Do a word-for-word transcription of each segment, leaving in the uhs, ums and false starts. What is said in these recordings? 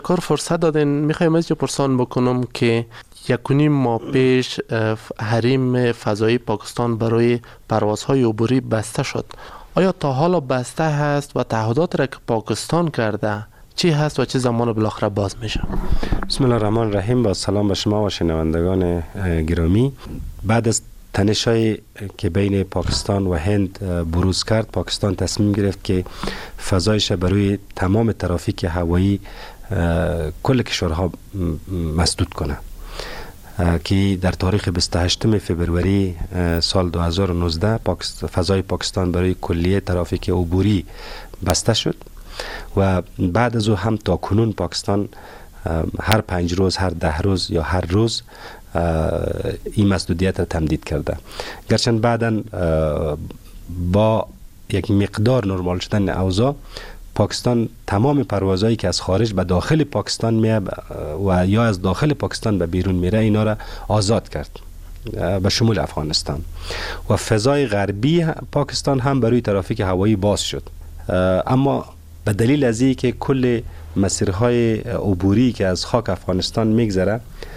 کار فرصت دادین. میخوایم از پرسان بکنم که یک و نیم ماه پیش حریم فضایی پاکستان برای پروازهای عبوری بسته شد. آیا تا حالا بسته هست و تعهدات را که پاکستان کرده چی هست و چه زمان بالاخره باز میشه؟ بسم الله الرحمن الرحیم. با سلام به شما و شنوندگان گرامی. بعد از تنش‌هایی که بین پاکستان و هند بروز کرد، پاکستان تصمیم گرفت که فضایش برای تمام ترافیک هوایی کل کشورها مسدود کنه که در تاریخ بیست و هشتم فوریه سال دو هزار و نوزده فضای پاکستان برای کلیه ترافیک عبوری بسته شد و بعد از او هم تا کنون پاکستان هر پنج روز، هر ده روز یا هر روز این مسدودیت را تمدید کرده. گرچند بعداً با یک مقدار نرمال شدن اوضاع، پاکستان تمام پروازهایی که از خارج به داخل پاکستان میه و یا از داخل پاکستان به بیرون میره اینا را آزاد کرد به شمول افغانستان و فضای غربی پاکستان هم برای ترافیک هوایی باز شد. اما به دلیل از این که کل مسیرهای عبوری که از خاک افغانستان میگذره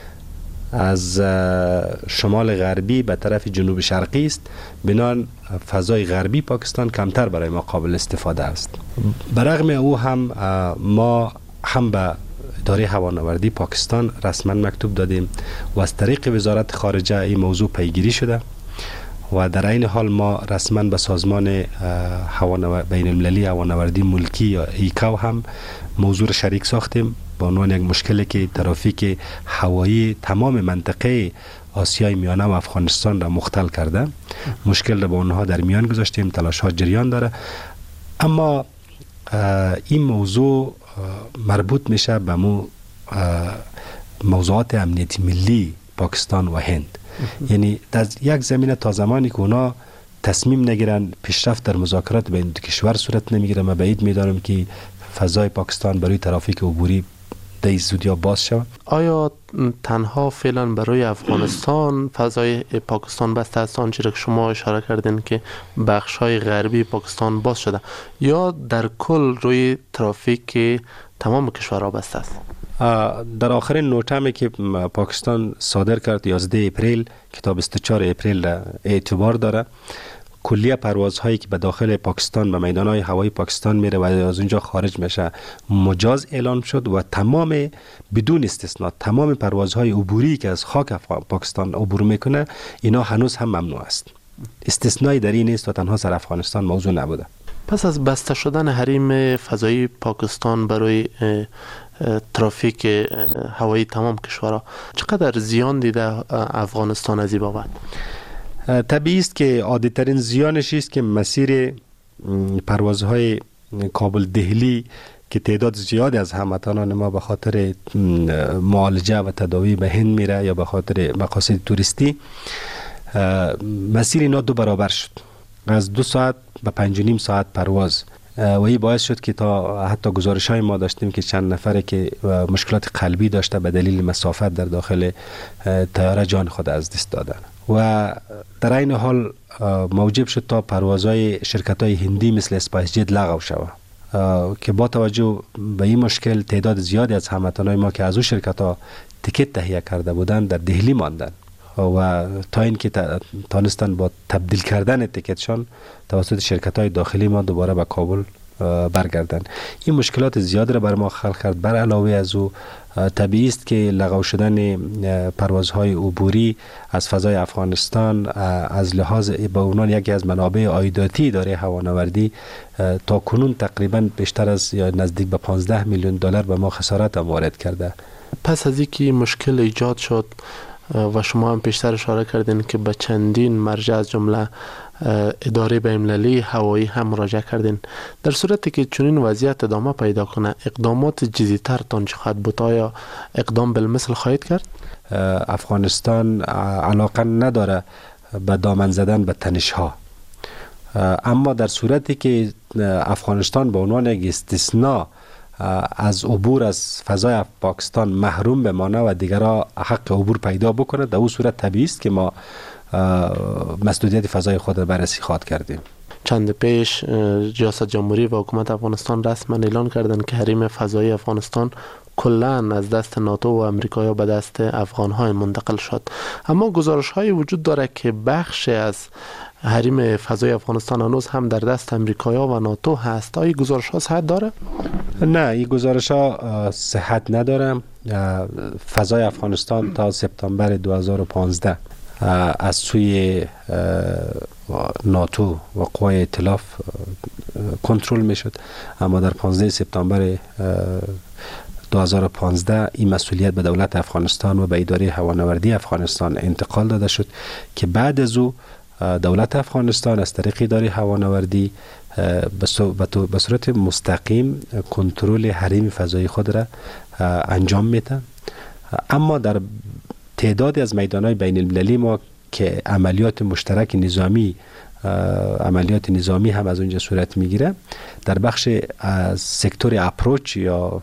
از شمال غربی به طرف جنوب شرقی است، بنابراین فضای غربی پاکستان کمتر برای ما قابل استفاده است. برغم او هم ما هم به اداره هوانوردی پاکستان رسما مکتوب دادیم و از طریق وزارت خارجه این موضوع پیگیری شده و در این حال ما رسما به سازمان بین المللی هوانوردی ملکی یا ایکاو هم موضوع شریک ساختیم با عنوان یک مشکلی که ترافیک هوایی تمام منطقه آسیای میانه و افغانستان را مختل کرده. مشکل را با اونها در میان گذاشتیم، تلاش ها جریان داره، اما این موضوع مربوط میشه به مو موضوعات امنیتی ملی پاکستان و هند. یعنی در یک زمینه تا زمانی که اونا تصمیم نگیرن پیشرفت در مذاکرات بین دو کشور صورت نمیگیره. من بعید میدارم که فضای پاکستان برای ترافیک عبوری در زودیا باز شود. آیا تنها فعلا برای افغانستان فضای پاکستان بسته است آنچه که شما اشاره کردین که بخش‌های غربی پاکستان باز شده، یا در کل روی ترافیک تمام کشورها بسته است؟ در آخرین نوتمی که پاکستان صادر کرد یازده اپریل که تا بیست و چهار اپریل را اعتبار داره، کلیه پروازهایی که به داخل پاکستان به میدانهای هوایی پاکستان میره و از اونجا خارج میشه مجاز اعلان شد و تمام بدون استثناء تمام پروازهای عبوری که از خاک پاکستان عبور میکنه اینا هنوز هم ممنوع است. استثنایی در این نیست و تنها سر افغانستان موضوع نبوده. پس از بسته شدن حریم فضایی پاکستان برای ترافیک هوایی تمام کشورها چقدر زیان دیده افغانستان از این بابت؟ طبیعی است که عادی ترین زیانش است که مسیر پروازهای کابل دهلی که تعداد زیادی از هموطنان ما به خاطر معالجه و تداوی به هند میره یا به خاطر مقاصد توریستی، مسیر اینا دو برابر شد، از دو ساعت به پنج و نیم ساعت پرواز و این باعث شد که تا حتی گزارش های ما داشتیم که چند نفره که مشکلات قلبی داشته به دلیل مسافت در داخل طیاره جان خود از دست دادن و در این حال موجب شد تا پروازهای شرکت های هندی مثل اسپایس جت لغو شود که با توجه به این مشکل تعداد زیادی از هموطنان ما که از اون شرکت ها تیکت تهیه کرده بودند در دهلی ماندن و تا اینکه تانستن با تبدیل کردن تیکتشان توسط شرکت های داخلی ما دوباره به کابل برگردن. این مشکلات زیاد را بر ما خلق کرد. بر علاوه از او طبیعی است که لغو شدن پروازهای عبوری از فضای افغانستان از لحاظ به عنوان یکی از منابع عایداتی اداره هوانوردی تا کنون تقریبا بیشتر از یا نزدیک به پانزده میلیون دلار به ما خسارت وارد کرده. پس از اینکه مشکل ایجاد شد و شما هم پیشتر اشاره کردین که به چندین مرجع از جمله اداره بین‌المللی هوایی هم مراجعه کردین، در صورتی که چنین وضعیت ادامه پیدا کنه اقدامات جدی‌تر تان چه خواهد بود؟ آیا اقدام بالمثل خواهید کرد؟ افغانستان علاقه نداره به دامن زدن به تنش‌ها، اما در صورتی که افغانستان به عنوان یک استثناء از عبور از فضای پاکستان محروم بمانه و دیگرها حق عبور پیدا بکنه، در اون صورت طبیعی است که ما مسدودیت فضای خود را بررسی خواهد کردیم. چند پیش ریاست جمهوری و حکومت افغانستان رسما اعلان کردند که حریم فضایی افغانستان کلا از دست ناتو و امریکا به دست افغان های منتقل شد. اما گزارش های وجود داره که بخش از حریم فضای افغانستان هنوز هم در دست امریکا و ناتو هست. آیا گزارش ها صحت داره؟ نه، این گزارش ها صحت نداره. فضای افغانستان تا سپتامبر دو هزار و پانزده از سوی ناتو و قوای ائتلاف کنترل می شد، اما در پانزده سپتامبر دو هزار و پانزده این مسئولیت به دولت افغانستان و به اداره هوانوردی افغانستان انتقال داده شد که بعد از او دولت افغانستان از طریق اداره هوانوردی به صورت مستقیم کنترل حریم فضایی خود را انجام میده. اما در تعدادی از میدانهای بین المللی ما که عملیات مشترک نظامی عملیات نظامی هم از اونجا صورت میگیره، در بخش سکتور اپروچ یا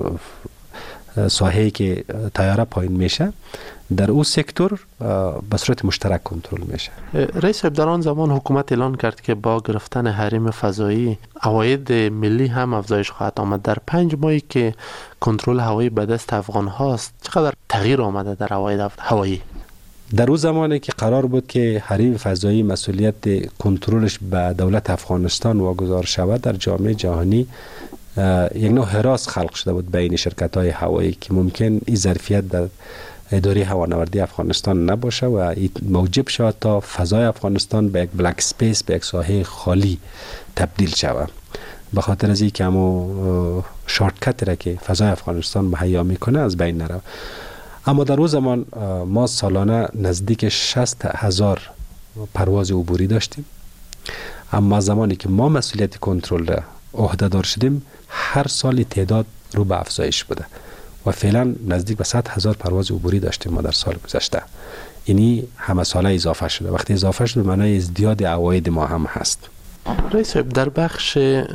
ساحه‌ای که طیاره پایین میشه، در او سکتور به صورت مشترک کنترل میشه. رئیس در آن زمان حکومت اعلان کرد که با گرفتن حریم فضایی عواید ملی هم افزایش خواهد آمد. در پنج ماهی که کنترل هوایی به دست افغان هاست چقدر تغییر آمده در عواید هوایی؟ در اون زمانی که قرار بود که حریم فضایی مسئولیت کنترلش به دولت افغانستان واگذار شود، در جامعه جهانی یک نوع هراس خلق شده بود بین شرکت های هوایی که ممکن این ظرفیت در اداره هوانوردی افغانستان نباشه و موجب شود تا فضای افغانستان به یک بلک سپیس، به یک ساحه خالی تبدیل شود. به خاطر از اینکه همو شارتکت را که فضای افغانستان مهیا میکنه از بین نره. اما در اون زمان ما سالانه نزدیک شصت هزار پرواز عبوری داشتیم، اما زمانی که ما مسئولیت کنترل را عهده‌دار شدیم هر سال تعداد رو به افزایش بوده و فعلا نزدیک به صد هزار پرواز عبوری داشتیم ما در سال گذشته. اینی همه ساله اضافه شده. وقتی اضافه شده به معنای ازدیاد عواید ما هم هست. رئیس در بخش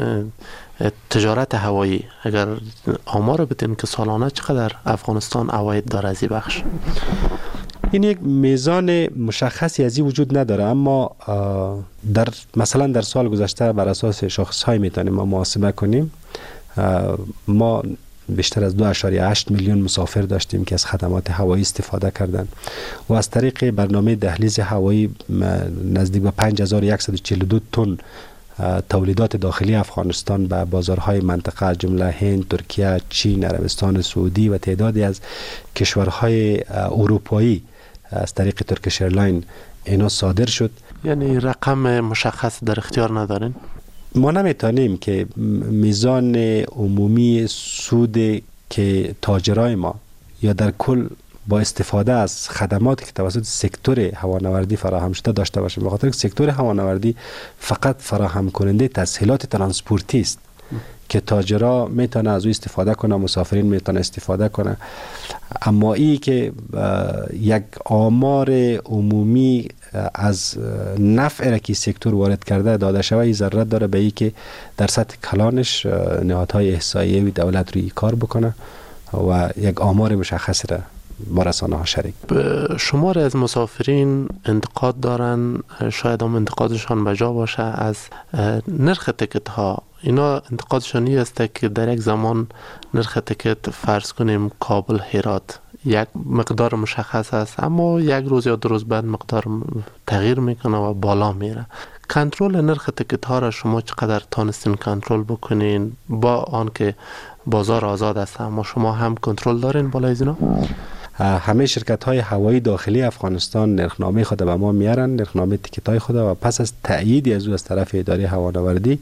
تجارت هوایی اگر آمار بتین که سالانه چقدر افغانستان عواید داره از این بخش؟ این یک میزان مشخصی از این وجود نداره، اما در مثلا در سال گذشته بر اساس شاخص‌های میتونیم ما محاسبه کنیم. ما بیشتر از دو اشاریه هشت میلیون مسافر داشتیم که از خدمات هوایی استفاده کردند و از طریق برنامه دهلیز هوایی نزدیک به پنج هزار و صد و چهل و دو تن تولیدات داخلی افغانستان به بازارهای منطقه جمله هند، ترکیه، چین، عربستان سعودی و تعدادی از کشورهای اروپایی از طریق ترکیش ایرلاین اینا صادر شد. یعنی رقم مشخص در اختیار ندارین؟ ما نمیتونیم که میزان عمومی سود که تاجرای ما یا در کل با استفاده از خدماتی که توسط سکتور هوانوردی فراهم شده داشته باشیم، به خاطر سکتور هوانوردی فقط فراهم کننده تسهیلات ترانسپورتی است که تاجرها میتونه از او استفاده کنه، مسافرین میتونه استفاده کنه. اما ای که یک آمار عمومی از نفع را که سکتور وارد کرده داده شده، این ضرورت داره به ای که در سطح کلانش نهادهای احصایه‌ای دولت روی کار بکنه و یک آمار مشخص را با رسانه ها شریک. شمار از مسافرین انتقاد دارن، شاید هم انتقادشان بجا باشه، از نرخ تکت ها. اینا انتقادشان این است که در یک زمان نرخ تکت فرض کنیم کابل هرات یک مقدار مشخص است، اما یک روز یا دو روز بعد مقدار تغییر میکنه و بالا میره. کنترل نرخ تکت ها را شما چقدر تانستین کنترل بکنین؟ با آن که بازار آزاد است اما شما هم کنترل دارین بالای از اینا؟ همه شرکت های هوایی داخلی افغانستان نرخنامه خود به ما میارن، نرخنامه تیکت های خود، و پس از تأیید از او از طرف اداره هوانوردی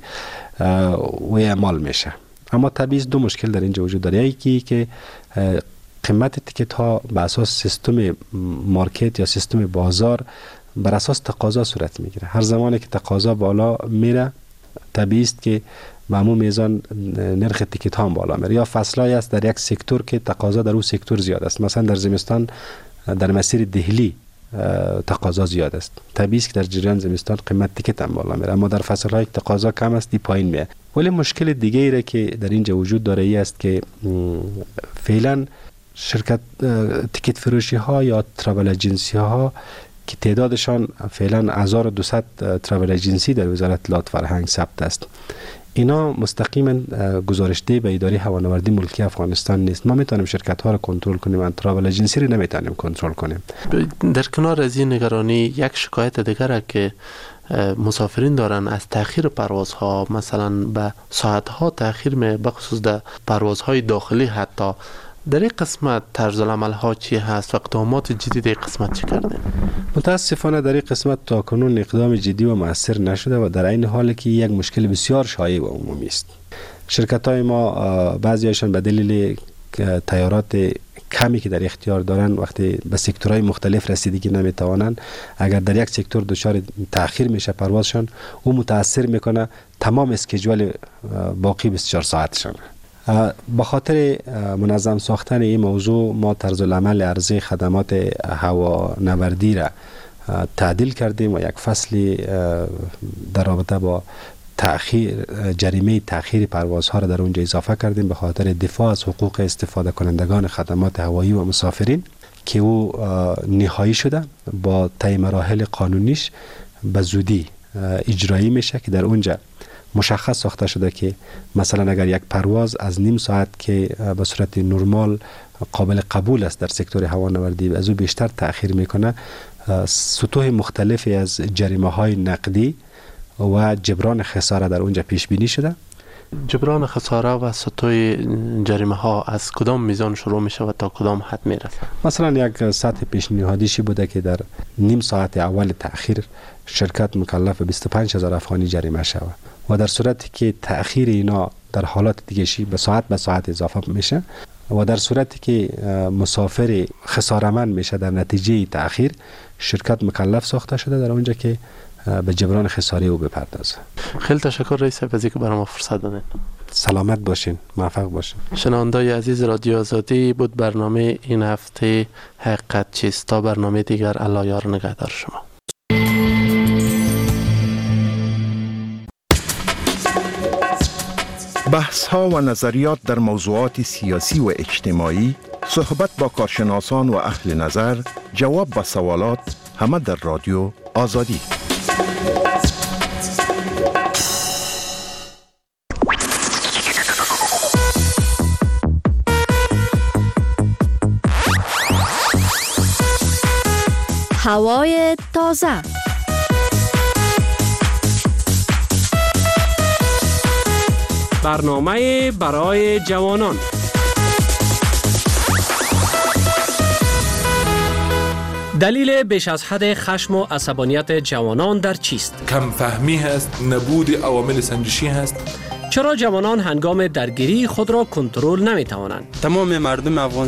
و اعمال میشه. اما طبیعی دو مشکل در اینجا وجود داره. یکی که قیمت تیکت ها به اساس سیستم مارکت یا سیستم بازار بر اساس تقاضا صورت میگیره. هر زمانی که تقاضا بالا میره طبیعی است که به همون میزان نرخ تیکت ها هم بالا میره. یا فصلایی است در یک سکتور که تقاضا در اون سکتور زیاد است، مثلا در زمستان در مسیر دهلی تقاضا زیاد است، طبیعی است که در جریان زمستان قیمت تیکت هم بالا میره، اما در فصل‌های که تقاضا کم است دی پایین میاد. ولی مشکل دیگه ای را که در اینجا وجود داره ای است که فعلا شرکت تیکت فروشی ها یا ترافل اجنسی ها که تعدادشان فعلا هزار و دویست تراول ایجنسی در وزارت اطلاعات فرهنگ ثبت است. اینا مستقیما گزارشده به اداره هوانوردی ملکی افغانستان نیست. ما میتونیم شرکت ها رو کنترل کنیم، من تراول ایجنسی رو نمیتونیم کنترل کنیم. در کنار از این نگرانی یک شکایت دیگر که مسافرین دارن از تأخیر پروازها، مثلا به ساعتها تأخیر می بخصوص در پروازهای داخلی، حتی در این قسمت طرز العمل ها چی هست و اقدامات جدید این قسمت چی کردن؟ متاسفانه در این قسمت تا کنون اقدام جدی و مؤثر نشده و در این حال که یک مشکل بسیار شایع و عمومی است. شرکت های ما بعضیشان به دلیل تیارات کمی که در اختیار دارن وقتی به سکتورهای مختلف رسیدگی نمیتوانند، اگر در یک سکتور دچار تأخیر میشه پروازشان، او متاثر میکنه تمام اسکیجول باقی بیست و چهار ساعتشان. به خاطر منظم ساختن این موضوع ما طرز العمل عرضه خدمات هوانوردی را تعدیل کردیم و یک فصلی در رابطه با تأخیر جریمه تأخیر پروازها را در اونجا اضافه کردیم به خاطر دفاع از حقوق استفاده کنندگان خدمات هوایی و مسافرین که او نهایی شده با طی مراحل قانونیش به زودی اجرایی میشه که در اونجا مشخص ساخته شده که مثلا اگر یک پرواز از نیم ساعت که به صورت نرمال قابل قبول است در سکتور هوانوردی از او بیشتر تأخیر میکنه، سطوح مختلفی از جریمه های نقدی و جبران خساره در اونجا پیش بینی شده. جبران خساره و سطوح جریمه ها از کدام میزان شروع میشه و تا کدام حد میرسه؟ مثلا یک سطح پیشنهادیشی بوده که در نیم ساعت اول تأخیر شرکت مکلف بیست و پنج هزار افغانی جریمه شود و در صورتی که تأخیر اینا در حالات دیگه‌شی به ساعت به ساعت اضافه میشه و در صورتی که مسافر خساره‌مند میشه در نتیجه تأخیر، شرکت مکلف ساخته شده در اونجا که به جبران خساره او بپردازه. خیلی تشکر رئیس صاحب از اینکه برای ما فرصت دادین. سلامت باشین، موفق باشین. شنونده‌های عزیز رادیو آزادی بود برنامه این هفته حقیقت چیست. تا برنامه دیگر الله یار نگهدار شما. بحث ها و نظریات در موضوعات سیاسی و اجتماعی، صحبت با کارشناسان و اهل نظر، جواب به سوالات، همه در رادیو آزادی. هوای تازه، برنامه برای جوانان. دلیل بیش از حد خشم و عصبانیت جوانان در چیست؟ کم فهمی هست، نبود عوامل سنجشی هست. چرا جوانان هنگام درگیری خود را کنترل نمی توانند؟ تمام مردم افغانستان